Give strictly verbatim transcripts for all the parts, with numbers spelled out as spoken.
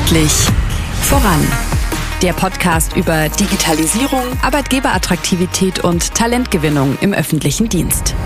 Endlich voran. Der Podcast über Digitalisierung, Arbeitgeberattraktivität und Talentgewinnung im öffentlichen Dienst.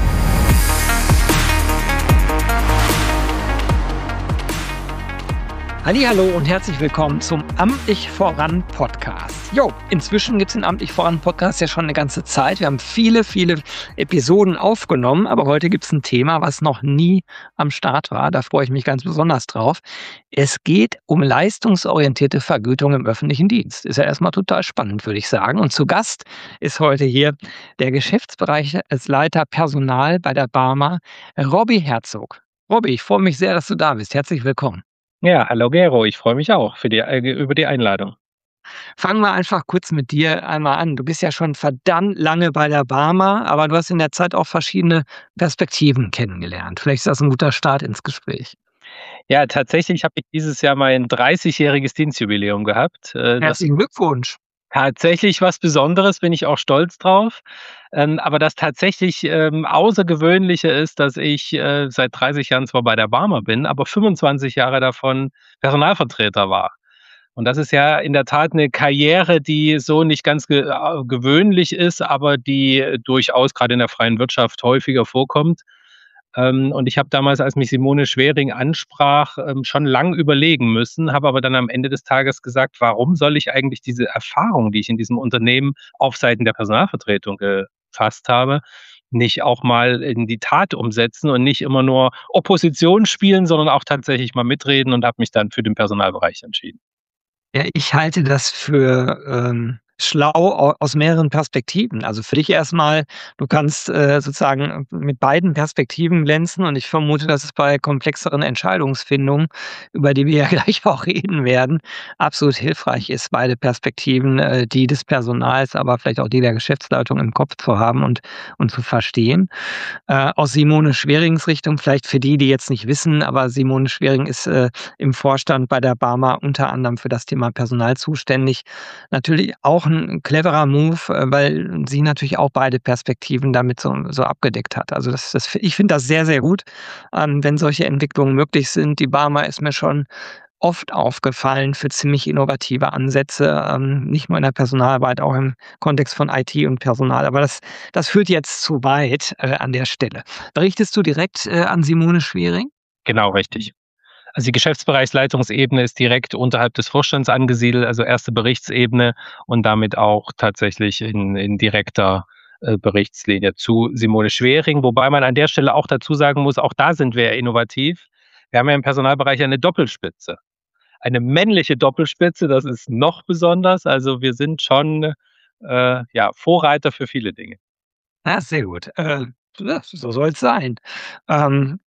Hallihallo und herzlich willkommen zum Amtlich voran Podcast. Jo, inzwischen gibt es den Amtlich voran Podcast ja schon eine ganze Zeit. Wir haben viele, viele Episoden aufgenommen, aber heute gibt es ein Thema, was noch nie am Start war. Da freue ich mich ganz besonders drauf. Es geht um leistungsorientierte Vergütung im öffentlichen Dienst. Ist ja erstmal total spannend, würde ich sagen. Und zu Gast ist heute hier der Geschäftsbereichsleiter Personal bei der Barmer, Robby Herzog. Robby, ich freue mich sehr, dass du da bist. Herzlich willkommen. Ja, hallo Gero, ich freue mich auch für die, äh, über die Einladung. Fangen wir einfach kurz mit dir einmal an. Du bist ja schon verdammt lange bei der Barmer, aber du hast in der Zeit auch verschiedene Perspektiven kennengelernt. Vielleicht ist das ein guter Start ins Gespräch. Ja, tatsächlich habe ich dieses Jahr mein dreißigjähriges Dienstjubiläum gehabt. Äh, das Herzlichen Glückwunsch. tatsächlich was Besonderes, bin ich auch stolz drauf. Ähm, aber das tatsächlich ähm, Außergewöhnliche ist, dass ich äh, seit dreißig Jahren zwar bei der Barmer bin, aber fünfundzwanzig Jahre davon Personalvertreter war. Und das ist ja in der Tat eine Karriere, die so nicht ganz ge äh, gewöhnlich ist, aber die äh, durchaus gerade in der freien Wirtschaft häufiger vorkommt. Ähm, und ich habe damals, als mich Simone Schwering ansprach, ähm, schon lang überlegen müssen, habe aber dann am Ende des Tages gesagt, warum soll ich eigentlich diese Erfahrung, die ich in diesem Unternehmen auf Seiten der Personalvertretung gefasst habe, nicht auch mal in die Tat umsetzen und nicht immer nur Opposition spielen, sondern auch tatsächlich mal mitreden, und habe mich dann für den Personalbereich entschieden. Ja, ich halte das für ähm, schlau au- aus mehreren Perspektiven. Also für dich erstmal, du kannst äh, sozusagen mit beiden Perspektiven glänzen, und ich vermute, dass es bei komplexeren Entscheidungsfindungen, über die wir ja gleich auch reden werden, absolut hilfreich ist, beide Perspektiven, äh, die des Personals, aber vielleicht auch die der Geschäftsleitung im Kopf zu haben und, und zu verstehen. Äh, aus Simone Schwerings Richtung, vielleicht für die, die jetzt nicht wissen, aber Simone Schwering ist äh, im Vorstand bei der Barmer unter anderem für das Thema Personal zuständig. Natürlich auch ein cleverer Move, äh, weil sie natürlich auch beide Perspektiven damit so, so abgedeckt hat. Also das, das, ich finde das sehr, sehr gut, ähm, wenn solche Entwicklungen möglich sind. Die Barmer ist mir schon oft aufgefallen für ziemlich innovative Ansätze, ähm, nicht nur in der Personalarbeit, auch im Kontext von I T und Personal. Aber das, das führt jetzt zu weit äh, an der Stelle. Berichtest du direkt äh, an Simone Schwering? Genau, richtig. Also die Geschäftsbereichsleitungsebene ist direkt unterhalb des Vorstands angesiedelt, also erste Berichtsebene, und damit auch tatsächlich in, in direkter äh, Berichtslinie zu Simone Schwering. Wobei man an der Stelle auch dazu sagen muss, auch da sind wir ja innovativ. Wir haben ja im Personalbereich eine Doppelspitze. Eine männliche Doppelspitze, das ist noch besonders. Also wir sind schon äh, ja, Vorreiter für viele Dinge. Ja, sehr gut. Äh, ja, so soll es sein. Ähm,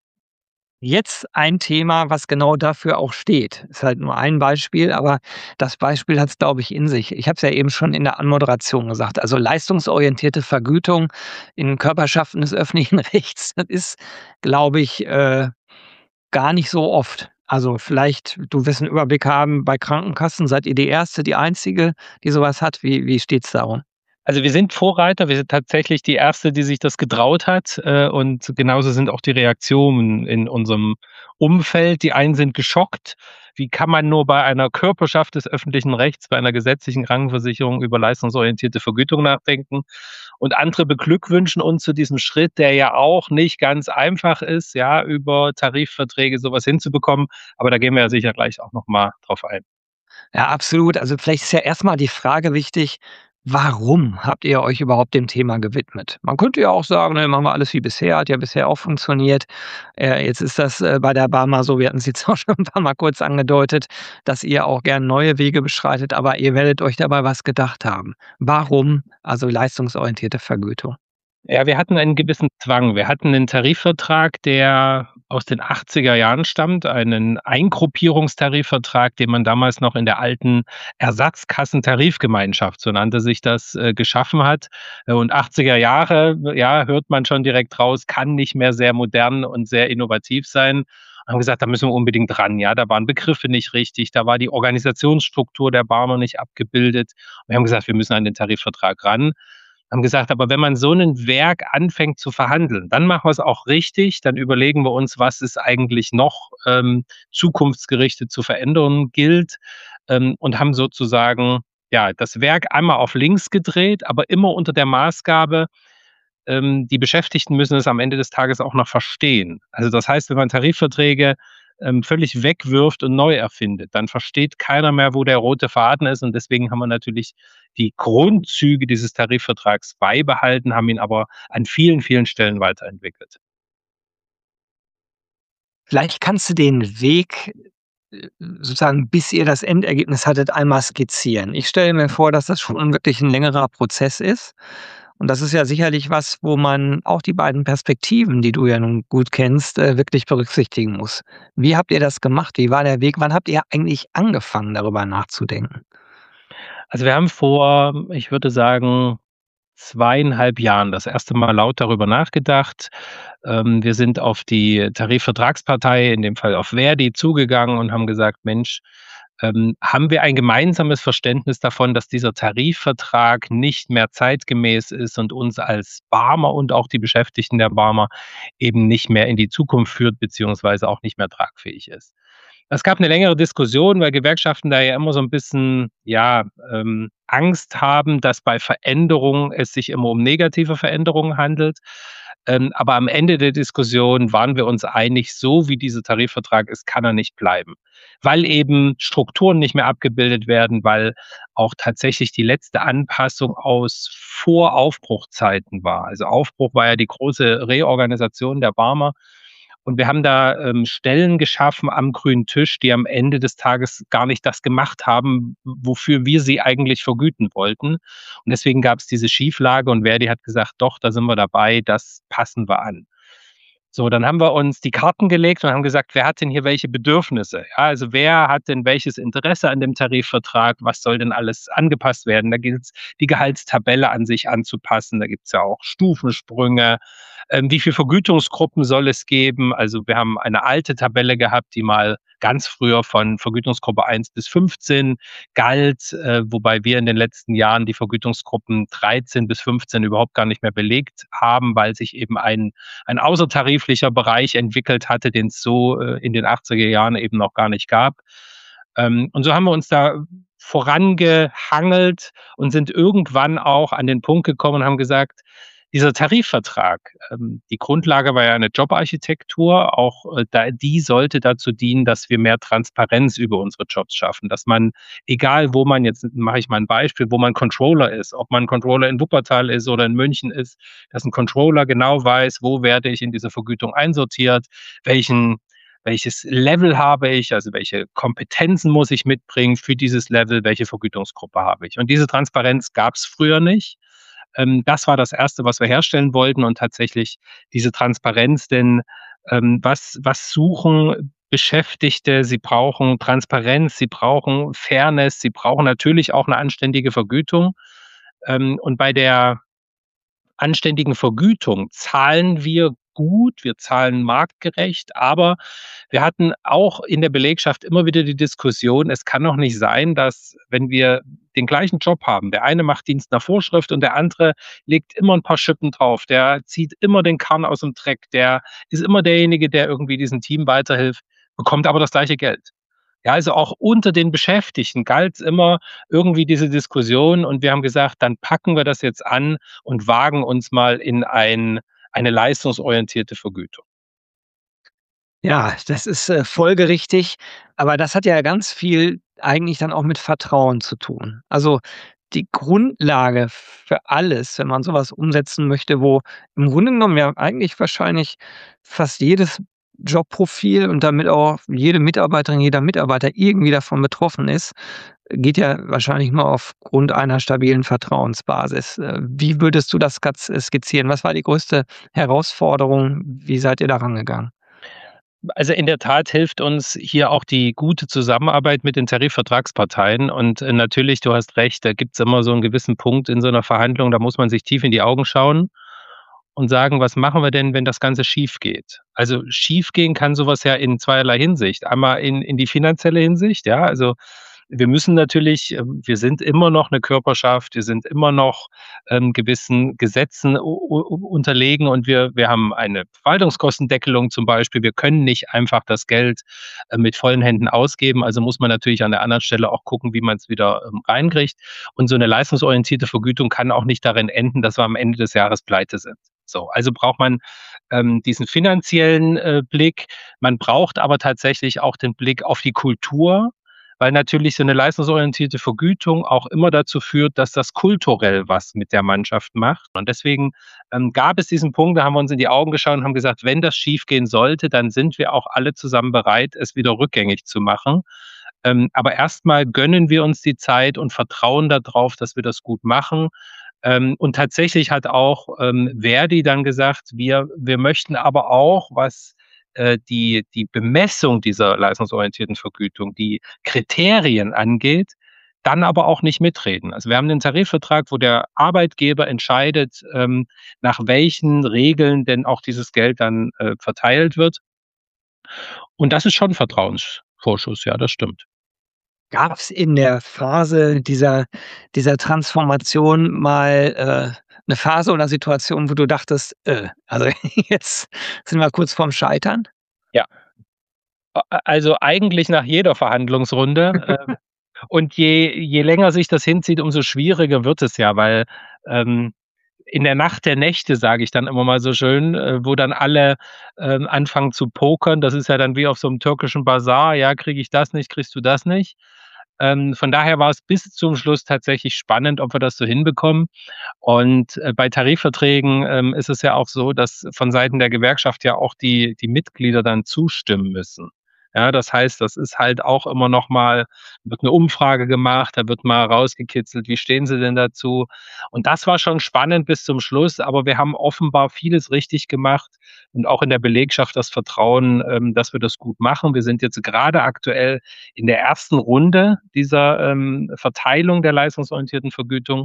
Jetzt ein Thema, was genau dafür auch steht. Ist halt nur ein Beispiel, aber das Beispiel hat es, glaube ich, in sich. Ich habe es ja eben schon in der Anmoderation gesagt. Also leistungsorientierte Vergütung in Körperschaften des öffentlichen Rechts, das ist, glaube ich, äh, gar nicht so oft. Also vielleicht, du wirst einen Überblick haben, bei Krankenkassen seid ihr die Erste, die Einzige, die sowas hat. Wie, wie steht es darum? Also wir sind Vorreiter, wir sind tatsächlich die Erste, die sich das getraut hat, äh, und genauso sind auch die Reaktionen in unserem Umfeld. Die einen sind geschockt. Wie kann man nur bei einer Körperschaft des öffentlichen Rechts, bei einer gesetzlichen Krankenversicherung über leistungsorientierte Vergütung nachdenken? Und andere beglückwünschen uns zu diesem Schritt, der ja auch nicht ganz einfach ist, ja, über Tarifverträge sowas hinzubekommen. Aber da gehen wir ja sicher gleich auch noch mal drauf ein. Ja, absolut. Also vielleicht ist ja erstmal die Frage wichtig, warum habt ihr euch überhaupt dem Thema gewidmet? Man könnte ja auch sagen, ne, machen wir alles wie bisher, hat ja bisher auch funktioniert. Äh, jetzt ist das äh, bei der Barmer so, wir hatten es jetzt auch schon ein paar Mal kurz angedeutet, dass ihr auch gern neue Wege beschreitet, aber ihr werdet euch dabei was gedacht haben. Warum also leistungsorientierte Vergütung? Ja, wir hatten einen gewissen Zwang. Wir hatten einen Tarifvertrag, der aus den achtziger Jahren stammt, einen Eingruppierungstarifvertrag, den man damals noch in der alten Ersatzkassentarifgemeinschaft, so nannte sich das, äh, geschaffen hat. Äh, Und achtziger Jahre, ja, hört man schon direkt raus, kann nicht mehr sehr modern und sehr innovativ sein. Haben gesagt, da müssen wir unbedingt ran. Ja, da waren Begriffe nicht richtig, da war die Organisationsstruktur der Barmer nicht abgebildet. Wir haben gesagt, wir müssen an den Tarifvertrag ran. Haben gesagt, aber wenn man so ein Werk anfängt zu verhandeln, dann machen wir es auch richtig, dann überlegen wir uns, was es eigentlich noch ähm, zukunftsgerichtet zu verändern gilt, ähm, und haben sozusagen ja das Werk einmal auf links gedreht, aber immer unter der Maßgabe, ähm, die Beschäftigten müssen es am Ende des Tages auch noch verstehen. Also das heißt, wenn man Tarifverträge ähm, völlig wegwirft und neu erfindet, dann versteht keiner mehr, wo der rote Faden ist. Und deswegen haben wir natürlich die Grundzüge dieses Tarifvertrags beibehalten, haben ihn aber an vielen, vielen Stellen weiterentwickelt. Vielleicht kannst du den Weg, äh, sozusagen, bis ihr das Endergebnis hattet, einmal skizzieren. Ich stelle mir vor, dass das schon wirklich ein längerer Prozess ist. Und das ist ja sicherlich was, wo man auch die beiden Perspektiven, die du ja nun gut kennst, äh, wirklich berücksichtigen muss. Wie habt ihr das gemacht? Wie war der Weg? Wann habt ihr eigentlich angefangen, darüber nachzudenken? Also wir haben vor, ich würde sagen, zweieinhalb Jahren das erste Mal laut darüber nachgedacht. Ähm, wir sind auf die Tarifvertragspartei, in dem Fall auf Ver.di, zugegangen und haben gesagt: „Mensch, ähm, haben wir ein gemeinsames Verständnis davon, dass dieser Tarifvertrag nicht mehr zeitgemäß ist und uns als Barmer und auch die Beschäftigten der Barmer eben nicht mehr in die Zukunft führt beziehungsweise auch nicht mehr tragfähig ist?“ Es gab eine längere Diskussion, weil Gewerkschaften da ja immer so ein bisschen, ja, ähm, Angst haben, dass bei Veränderungen es sich immer um negative Veränderungen handelt. Ähm, aber am Ende der Diskussion waren wir uns einig, so wie dieser Tarifvertrag ist, kann er nicht bleiben, weil eben Strukturen nicht mehr abgebildet werden, weil auch tatsächlich die letzte Anpassung aus Voraufbruchzeiten war. Also, Aufbruch war ja die große Reorganisation der Barmer und wir haben da ähm, Stellen geschaffen am grünen Tisch, die am Ende des Tages gar nicht das gemacht haben, wofür wir sie eigentlich vergüten wollten. Und deswegen gab es diese Schieflage und Ver.di hat gesagt: „Doch, da sind wir dabei, das passen wir an.“ So, dann haben wir uns die Karten gelegt und haben gesagt: „Wer hat denn hier welche Bedürfnisse?“ Ja, also, wer hat denn welches Interesse an dem Tarifvertrag? Was soll denn alles angepasst werden? Da gilt's, die Gehaltstabelle an sich anzupassen. Da gibt's ja auch Stufensprünge. Ähm, wie viel Vergütungsgruppen soll es geben? Also, wir haben eine alte Tabelle gehabt, die mal ganz früher von Vergütungsgruppe eins bis fünfzehn galt, äh, wobei wir in den letzten Jahren die Vergütungsgruppen dreizehn bis fünfzehn überhaupt gar nicht mehr belegt haben, weil sich eben ein ein außertariflicher Bereich entwickelt hatte, den es so äh, in den achtziger Jahren eben noch gar nicht gab. Ähm, und so haben wir uns da vorangehangelt und sind irgendwann auch an den Punkt gekommen und haben gesagt, dieser Tarifvertrag, ähm, die Grundlage war ja eine Jobarchitektur, auch äh, da, die sollte dazu dienen, dass wir mehr Transparenz über unsere Jobs schaffen, dass man, egal wo man jetzt, mache ich mal ein Beispiel, wo man Controller ist, ob man Controller in Wuppertal ist oder in München ist, dass ein Controller genau weiß, wo werde ich in dieser Vergütung einsortiert, welchen welches Level habe ich, also welche Kompetenzen muss ich mitbringen für dieses Level, welche Vergütungsgruppe habe ich. Und diese Transparenz gab es früher nicht. Ähm, das war das Erste, was wir herstellen wollten und tatsächlich diese Transparenz, denn ähm, was, was suchen Beschäftigte? Sie brauchen Transparenz, sie brauchen Fairness, sie brauchen natürlich auch eine anständige Vergütung. Ähm, und bei der anständigen Vergütung zahlen wir gut, wir zahlen marktgerecht, aber wir hatten auch in der Belegschaft immer wieder die Diskussion, es kann doch nicht sein, dass, wenn wir den gleichen Job haben, der eine macht Dienst nach Vorschrift und der andere legt immer ein paar Schippen drauf, der zieht immer den Karren aus dem Dreck, der ist immer derjenige, der irgendwie diesem Team weiterhilft, bekommt aber das gleiche Geld. Ja, also auch unter den Beschäftigten galt's immer irgendwie diese Diskussion und wir haben gesagt, dann packen wir das jetzt an und wagen uns mal in ein eine leistungsorientierte Vergütung. Ja, das ist, äh, folgerichtig, aber das hat ja ganz viel eigentlich dann auch mit Vertrauen zu tun. Also, die Grundlage für alles, wenn man so was umsetzen möchte, wo im Grunde genommen ja eigentlich wahrscheinlich fast jedes Jobprofil und damit auch jede Mitarbeiterin, jeder Mitarbeiter irgendwie davon betroffen ist, geht ja wahrscheinlich nur aufgrund einer stabilen Vertrauensbasis. Äh, wie würdest du das skaz skizzieren? Was war die größte Herausforderung? Wie seid ihr da rangegangen? Also, in der Tat hilft uns hier auch die gute Zusammenarbeit mit den Tarifvertragsparteien und, äh, natürlich, du hast recht, da gibt's immer so einen gewissen Punkt in so einer Verhandlung, da muss man sich tief in die Augen schauen und sagen: „Was machen wir denn, wenn das Ganze schiefgeht?“ Also, schiefgehen kann sowas ja in zweierlei Hinsicht. Einmal in in die finanzielle Hinsicht, ja, also wir müssen natürlich, ähm, wir sind immer noch eine Körperschaft, wir sind immer noch ähm, gewissen Gesetzen u u unterlegen und wir wir haben eine Verwaltungskostendeckelung zum Beispiel. Wir können nicht einfach das Geld äh, mit vollen Händen ausgeben. Also muss man natürlich an der anderen Stelle auch gucken, wie man es wieder ähm, reinkriegt. Und so eine leistungsorientierte Vergütung kann auch nicht darin enden, dass wir am Ende des Jahres pleite sind. So, also braucht man ähm, diesen finanziellen äh, Blick. Man braucht aber tatsächlich auch den Blick auf die Kultur, weil natürlich so eine leistungsorientierte Vergütung auch immer dazu führt, dass das kulturell was mit der Mannschaft macht. Und deswegen ähm, gab es diesen Punkt, da haben wir uns in die Augen geschaut und haben gesagt, wenn das schiefgehen sollte, dann sind wir auch alle zusammen bereit, es wieder rückgängig zu machen. Ähm, aber erstmal gönnen wir uns die Zeit und vertrauen darauf, dass wir das gut machen. Ähm, und tatsächlich hat auch ähm, Verdi dann gesagt, wir, wir möchten aber auch, was äh, die, die Bemessung dieser leistungsorientierten Vergütung, die Kriterien angeht, dann aber auch nicht mitreden. Also wir haben einen Tarifvertrag, wo der Arbeitgeber entscheidet, ähm, nach welchen Regeln denn auch dieses Geld dann äh, verteilt wird. Und das ist schon Vertrauensvorschuss, ja, das stimmt. Gab es in der Phase dieser dieser Transformation mal, äh, 'ne Phase oder Situation, wo du dachtest: „Äh, also jetzt sind wir kurz vorm Scheitern?“ Ja. A also eigentlich nach jeder Verhandlungsrunde. ähm, und je je länger sich das hinzieht, umso schwieriger wird es ja, weil, ähm, in der Nacht der Nächte, sage ich dann immer mal so schön, äh, wo dann alle, ähm, anfangen zu pokern. Das ist ja dann wie auf so einem türkischen Basar: „Ja, kriege ich das nicht, kriegst du das nicht?“ Ähm, von daher war es bis zum Schluss tatsächlich spannend, ob wir das so hinbekommen. Und, äh, bei Tarifverträgen, ähm, ist es ja auch so, dass von Seiten der Gewerkschaft ja auch die die Mitglieder dann zustimmen müssen. Ja, das heißt, das ist halt auch immer noch mal wird 'ne Umfrage gemacht, da wird mal rausgekitzelt: „Wie stehen Sie denn dazu?“ Und das war schon spannend bis zum Schluss, aber wir haben offenbar vieles richtig gemacht und auch in der Belegschaft das Vertrauen, ähm, dass wir das gut machen. Wir sind jetzt grade aktuell in der ersten Runde dieser, ähm, Verteilung der leistungsorientierten Vergütung.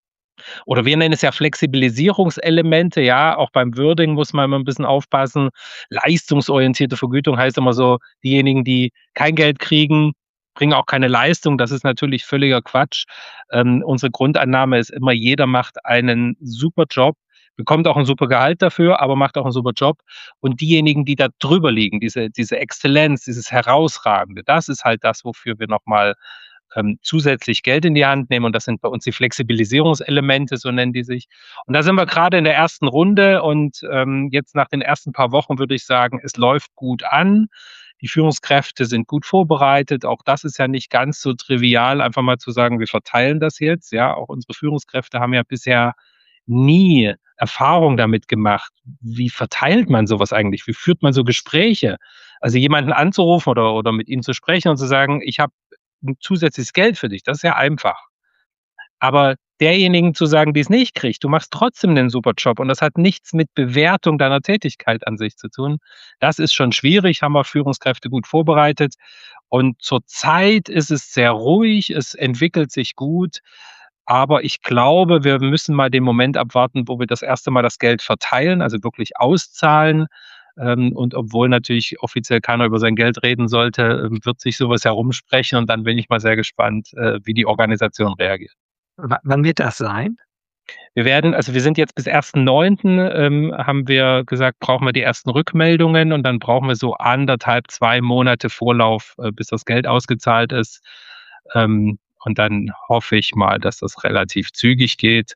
Oder wir nennen es ja Flexibilisierungselemente, ja, auch beim Wording muss man immer 'n bisschen aufpassen. Leistungsorientierte Vergütung heißt immer so, diejenigen, die kein Geld kriegen, bringen auch keine Leistung. Das ist natürlich völliger Quatsch. Ähm, unsere Grundannahme ist immer, jeder macht einen super Job, bekommt auch 'n super Gehalt dafür, aber macht auch 'n super Job. Und diejenigen, die da drüber liegen, diese diese Exzellenz, dieses Herausragende, das ist halt das, wofür wir noch mal ähm, zusätzlich Geld in die Hand nehmen und das sind bei uns die Flexibilisierungselemente, so nennen die sich. Und da sind wir gerade in der ersten Runde und, ähm, jetzt nach den ersten paar Wochen würde ich sagen, es läuft gut an. Die Führungskräfte sind gut vorbereitet. Auch das ist ja nicht ganz so trivial, einfach mal zu sagen, wir verteilen das jetzt, ja. Auch unsere Führungskräfte haben ja bisher nie Erfahrung damit gemacht. Wie verteilt man so was eigentlich? Wie führt man so Gespräche? Also, jemanden anzurufen oder oder mit ihm zu sprechen und zu sagen: „Ich habe 'n zusätzliches Geld für dich“, das ist ja einfach. Aber derjenigen zu sagen, die es nicht kriegt: „Du machst trotzdem 'nen super Job“ und das hat nichts mit Bewertung deiner Tätigkeit an sich zu tun. Das ist schon schwierig, haben wir Führungskräfte gut vorbereitet. Und zurzeit ist es sehr ruhig, es entwickelt sich gut, aber ich glaube, wir müssen mal den Moment abwarten, wo wir das erste Mal das Geld verteilen, also wirklich auszahlen. Ähm, und obwohl natürlich offiziell keiner über sein Geld reden sollte, ähm, wird sich so was herumsprechen und dann bin ich mal sehr gespannt, äh, wie die Organisation reagiert. Wa wann wird das sein? Wir werden also, wir sind jetzt bis ersten Neunten ähm, haben wir gesagt, brauchen wir die ersten Rückmeldungen und dann brauchen wir so anderthalb, zwei Monate Vorlauf, äh, bis das Geld ausgezahlt ist. Ähm, und dann hoffe ich mal, dass das relativ zügig geht.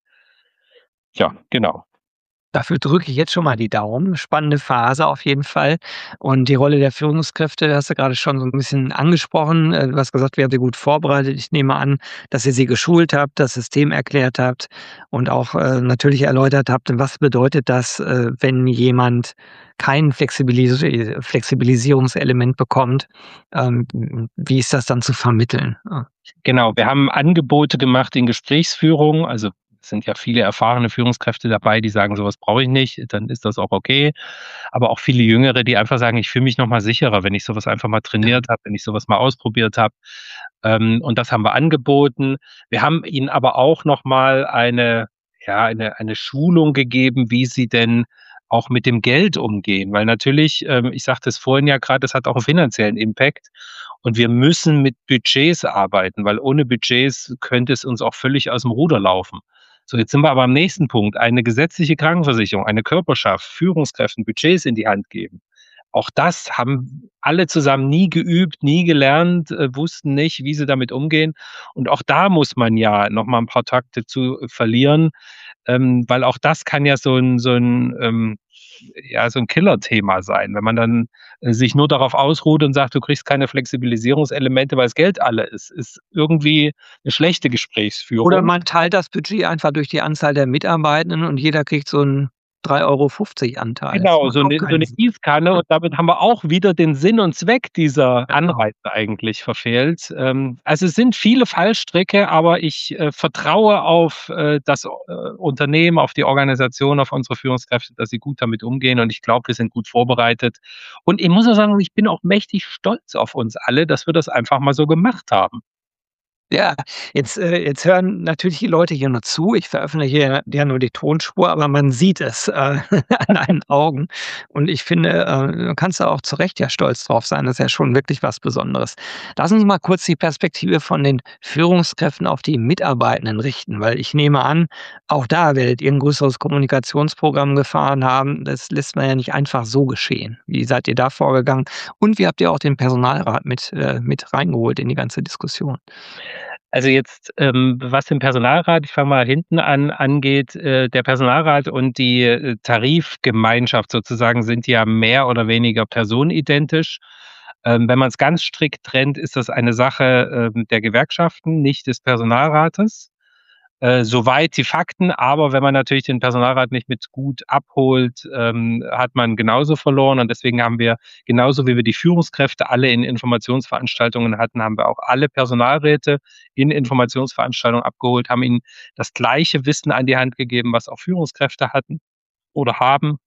Ja, genau. Dafür drücke ich jetzt schon mal die Daumen. Spannende Phase auf jeden Fall. Und die Rolle der Führungskräfte hast du gerade schon so ein bisschen angesprochen. Äh, du hast gesagt, wir haben sie gut vorbereitet. Ich nehme an, dass ihr sie geschult habt, das System erklärt habt und auch, äh, natürlich erläutert habt, was bedeutet das, äh, wenn jemand kein Flexibilis Flexibilisierungselement bekommt. Ähm, wie ist das dann zu vermitteln? Ah. Genau, wir haben Angebote gemacht in Gesprächsführung. Also, es sind ja viele erfahrene Führungskräfte dabei, die sagen: „So was brauche ich nicht“, dann ist das auch okay. Aber auch viele Jüngere, die einfach sagen: „Ich fühle mich noch mal sicherer, wenn ich so was einfach mal trainiert habe, wenn ich so was mal ausprobiert habe.“ Ähm, und das haben wir angeboten. Wir haben ihnen aber auch noch mal eine ja, eine eine Schulung gegeben, wie sie denn auch mit dem Geld umgehen. Weil natürlich, ähm, ich sagte es vorhin ja grad, das hat auch 'n finanziellen Impact. Und wir müssen mit Budgets arbeiten, weil ohne Budgets könnte es uns auch völlig aus dem Ruder laufen. So, jetzt sind wir aber am nächsten Punkt. Eine gesetzliche Krankenversicherung, eine Körperschaft, Führungskräften Budgets in die Hand geben. Auch das haben alle zusammen nie geübt, nie gelernt, äh, wussten nicht, wie sie damit umgehen. Und auch da muss man ja noch mal ein paar Takte zu verlieren, ähm, weil auch das kann ja so ein so ein ähm, ja, so ein Killerthema sein, wenn man dann äh, sich nur darauf ausruht und sagt, du kriegst keine Flexibilisierungselemente, weil das Geld alle ist, ist irgendwie eine schlechte Oder Gesprächsführung. man teilt das Budget einfach durch die Anzahl der Mitarbeitenden und jeder kriegt so 'n drei Euro fünfzig Anteil. Das Genau, macht so auch 'ne so keinen 'ne Sinn. Gießkanne und damit haben wir auch wieder den Sinn und Zweck dieser Genau. Anreize eigentlich verfehlt. Ähm, also, es sind viele Fallstricke, aber ich, äh, vertraue auf, äh, das, äh, Unternehmen, auf die Organisation, auf unsere Führungskräfte, dass sie gut damit umgehen und ich glaube, wir sind gut vorbereitet. Und ich muss auch sagen, ich bin auch mächtig stolz auf uns alle, dass wir das einfach mal so gemacht haben. Ja, jetzt äh, jetzt hören natürlich die Leute hier nur zu. Ich veröffentliche ja ja nur die Tonspur, aber man sieht es, äh, an deinen Augen. Und ich finde, äh, du kannst da auch zu Recht ja stolz drauf sein. Das ist ja schon wirklich was Besonderes. Lass uns mal kurz die Perspektive von den Führungskräften auf die Mitarbeitenden richten, weil ich nehme an, auch da werdet ihr 'n größeres Kommunikationsprogramm gefahren haben. Das lässt man ja nicht einfach so geschehen. Wie seid ihr da vorgegangen? Und wie habt ihr auch den Personalrat mit äh, mit reingeholt in die ganze Diskussion? Also jetzt, ähm, was den Personalrat, ich fange mal hinten an, angeht, äh, der Personalrat und die, äh, Tarifgemeinschaft sozusagen sind ja mehr oder weniger personenidentisch. Ähm, wenn man es ganz strikt trennt, ist das eine Sache, ähm, der Gewerkschaften, nicht des Personalrates. Äh, soweit die Fakten, aber wenn man natürlich den Personalrat nicht mit gut abholt, ähm, hat man genauso verloren und deswegen haben wir genauso wie wir die Führungskräfte alle in Informationsveranstaltungen hatten, haben wir auch alle Personalräte in Informationsveranstaltungen abgeholt, haben ihnen das gleiche Wissen an die Hand gegeben, was auch Führungskräfte hatten oder haben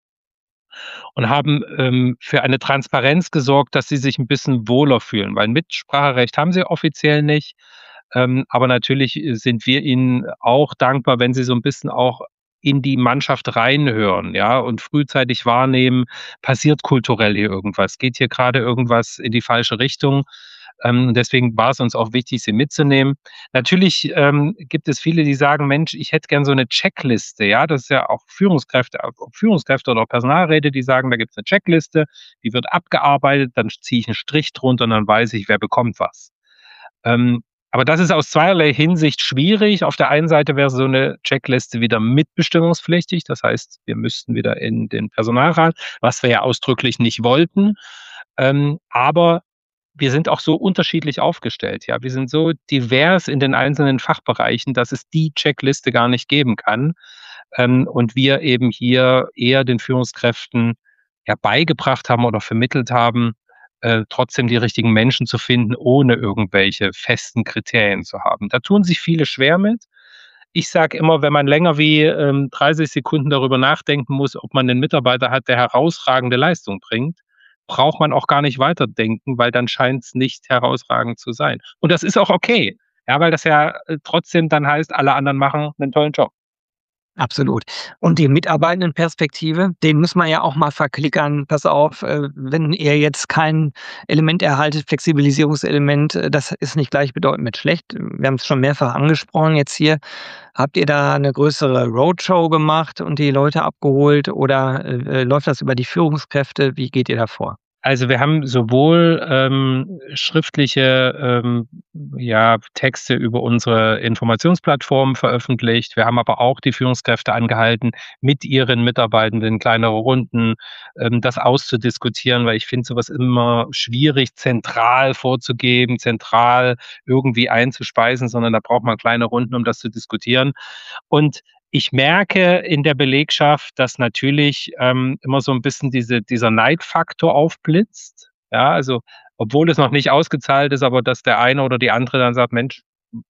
und haben, ähm, für eine Transparenz gesorgt, dass sie sich 'n bisschen wohler fühlen, weil Mitspracherecht haben sie offiziell nicht. Ähm, aber natürlich, äh, sind wir ihnen auch dankbar, wenn sie so 'n bisschen auch in die Mannschaft reinhören, ja, und frühzeitig wahrnehmen, passiert kulturell hier irgendwas? Geht hier grade irgendwas in die falsche Richtung? Ähm, deswegen war es uns auch wichtig, sie mitzunehmen. Natürlich, ähm, gibt es viele, die sagen: „Mensch, ich hätte gern so 'ne Checkliste“, ja? Das ist ja auch Führungskräfte ob Führungskräfte oder auch Personalräte, die sagen: „Da gibt's 'ne Checkliste, die wird abgearbeitet, dann ziehe ich 'n Strich drunter und dann weiß ich, wer bekommt was.“ Ähm, aber das ist aus zweierlei Hinsicht schwierig. Auf der einen Seite wäre so 'ne Checkliste wieder mitbestimmungspflichtig. Das heißt, wir müssten wieder in den Personalrat, was wir ja ausdrücklich nicht wollten. Ähm, aber wir sind auch so unterschiedlich aufgestellt, ja. Wir sind so divers in den einzelnen Fachbereichen, dass es die Checkliste gar nicht geben kann. Ähm, und wir eben hier eher den Führungskräften, ja, beigebracht haben oder vermittelt haben, äh, trotzdem die richtigen Menschen zu finden, ohne irgendwelche festen Kriterien zu haben. Da tun sich viele schwer mit. Ich sage immer, wenn man länger wie, ähm, dreißig Sekunden darüber nachdenken muss, ob man 'nen Mitarbeiter hat, der herausragende Leistung bringt, braucht man auch gar nicht weiterdenken, weil dann scheint's nicht herausragend zu sein. Und das ist auch okay, ja, weil das ja, äh, trotzdem dann heißt, alle anderen machen 'nen tollen Job. Absolut. Und die Mitarbeitendenperspektive, denen muss man ja auch mal verklickern: „Pass auf, äh, wenn ihr jetzt kein Element erhaltet, Flexibilisierungselement, äh, das ist nicht gleichbedeutend mit schlecht.“ Wir haben's schon mehrfach angesprochen jetzt hier. Habt ihr da 'ne größere Roadshow gemacht und die Leute abgeholt oder, äh, äh, läuft das über die Führungskräfte? Wie geht ihr da vor? Also, wir haben sowohl, ähm, schriftliche, ähm, ja, Texte über unsere Informationsplattform veröffentlicht. Wir haben aber auch die Führungskräfte angehalten, mit ihren Mitarbeitenden kleinere Runden, ähm, das auszudiskutieren, weil ich finde so was immer schwierig, zentral vorzugeben, zentral irgendwie einzuspeisen, sondern da braucht man kleine Runden, um das zu diskutieren. Und ich merke in der Belegschaft, dass natürlich, ähm, immer so 'n bisschen diese dieser Neidfaktor aufblitzt. Ja, also, obwohl es noch nicht ausgezahlt ist, aber dass der eine oder die andere dann sagt: „Mensch,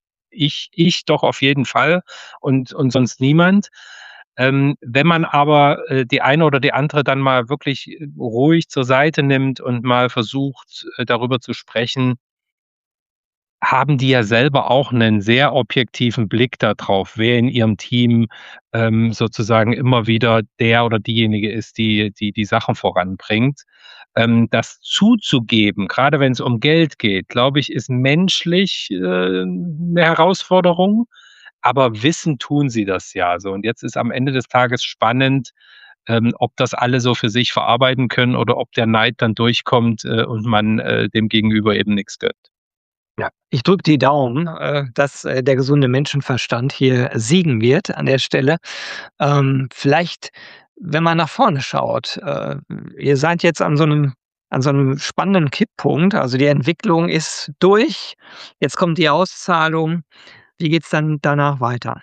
ich ich doch auf jeden Fall und und sonst niemand.“ Ähm, wenn man aber, äh, die eine oder die andere dann mal wirklich, äh, ruhig zur Seite nimmt und mal versucht, äh, darüber zu sprechen haben die ja selber auch 'nen sehr objektiven Blick da drauf, wer in ihrem Team, ähm, sozusagen immer wieder der oder diejenige ist, die die die Sachen voranbringt. Ähm, das zuzugeben, gerade wenn es um Geld geht, glaube ich, ist menschlich, äh, 'ne Herausforderung, aber wissen tun sie das ja so. Und jetzt ist am Ende des Tages spannend, ähm, ob das alle so für sich verarbeiten können oder ob der Neid dann durchkommt, äh, und man, äh, dem Gegenüber eben nix gönnt. Ja, ich drücke die Daumen, äh, dass, äh, der gesunde Menschenverstand hier siegen wird an der Stelle. Ähm, vielleicht, wenn man nach vorne schaut, äh, ihr seid jetzt an so 'nem an so 'nem spannenden Kipppunkt, also die Entwicklung ist durch, jetzt kommt die Auszahlung. Wie geht's dann danach weiter?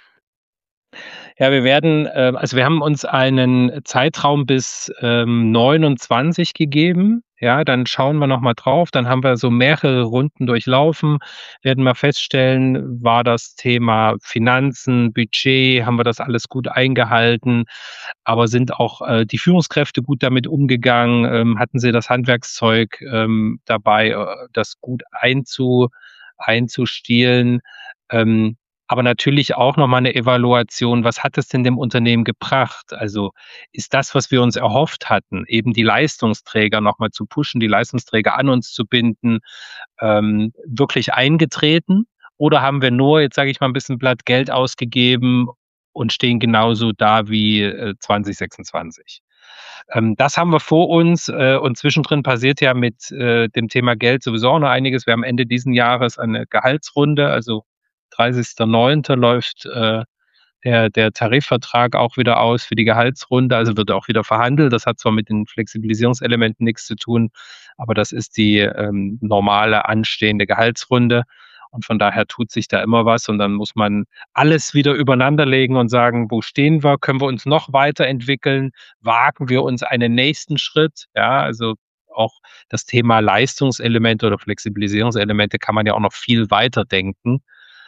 Ja, wir werden, äh also, wir haben uns einen Zeitraum bis, ähm, neunundzwanzig gegeben. Ja, dann schauen wir noch mal drauf. Dann haben wir so mehrere Runden durchlaufen, werden mal feststellen, war das Thema Finanzen, Budget, haben wir das alles gut eingehalten, aber sind auch, äh, die Führungskräfte gut damit umgegangen? Ähm, hatten sie das Handwerkszeug, ähm, dabei, äh, das gut einzu einzustielen? Ähm, aber natürlich auch noch mal 'ne Evaluation, was hat es denn dem Unternehmen gebracht? Also, ist das, was wir uns erhofft hatten, eben die Leistungsträger noch mal zu pushen, die Leistungsträger an uns zu binden, ähm, wirklich eingetreten? Oder haben wir nur, jetzt sage ich mal 'n bisschen platt, Geld ausgegeben und stehen genauso da wie, äh, zwanzig sechsundzwanzig? Ähm, das haben wir vor uns, äh, und zwischendrin passiert ja mit, äh, dem Thema Geld sowieso auch noch einiges. Wir haben Ende diesen Jahres eine Gehaltsrunde, also dreißigster Neunter läuft, äh, der der Tarifvertrag auch wieder aus für die Gehaltsrunde, also wird auch wieder verhandelt. Das hat zwar mit den Flexibilisierungselementen nix zu tun, aber das ist die, ähm, normale anstehende Gehaltsrunde und von daher tut sich da immer was und dann muss man alles wieder übereinanderlegen und sagen: „Wo stehen wir? Können wir uns noch weiterentwickeln? Wagen wir uns einen nächsten Schritt?“ Ja, also auch das Thema Leistungselemente oder Flexibilisierungselemente kann man ja auch noch viel weiter denken.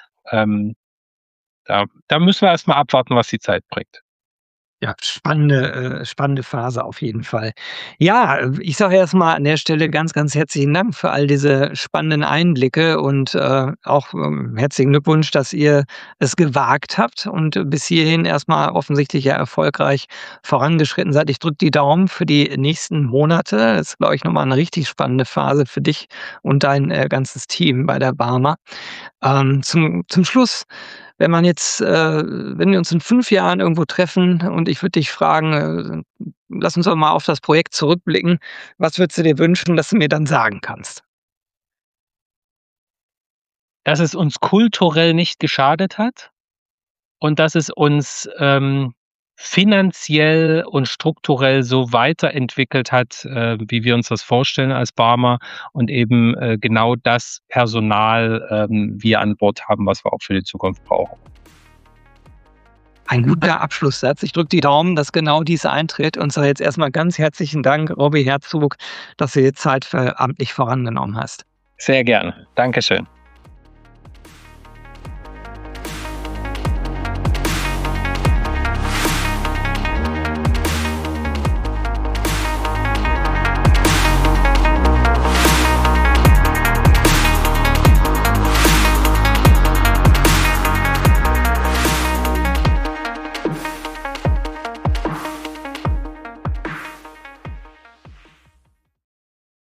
Ähm, da da müssen wir erst mal abwarten, was die Zeit bringt. Ja, spannende äh, spannende Phase auf jeden Fall. Ja, äh, ich sage erst mal an der Stelle ganz, ganz herzlichen Dank für all diese spannenden Einblicke und, äh, auch, ähm, herzlichen Glückwunsch, dass ihr es gewagt habt und bis hierhin erst mal offensichtlich ja erfolgreich vorangeschritten seid. Ich drücke die Daumen für die nächsten Monate. Das ist, glaube ich, noch mal 'ne richtig spannende Phase für dich und dein, äh, ganzes Team bei der Barmer. Ähm, zum zum Schluss, wenn man jetzt äh, wenn wir uns in fünf Jahren irgendwo treffen und ich würde dich fragen, äh, lass uns doch mal auf das Projekt zurückblicken. Was würdest du dir wünschen, dass du mir dann sagen kannst? Dass es uns kulturell nicht geschadet hat und dass es uns, ähm, finanziell und strukturell so weiterentwickelt hat, äh, wie wir uns das vorstellen als Barmer und eben, äh, genau das Personal, ähm, wir an Bord haben, was wir auch für die Zukunft brauchen. Ein guter Abschlusssatz. Ich drücke die Daumen, dass genau dies eintritt und sage jetzt erst mal ganz herzlichen Dank, Robby Herzog, dass du dir Zeit für amtlich vorangenommen hast. Sehr gerne. Dankeschön.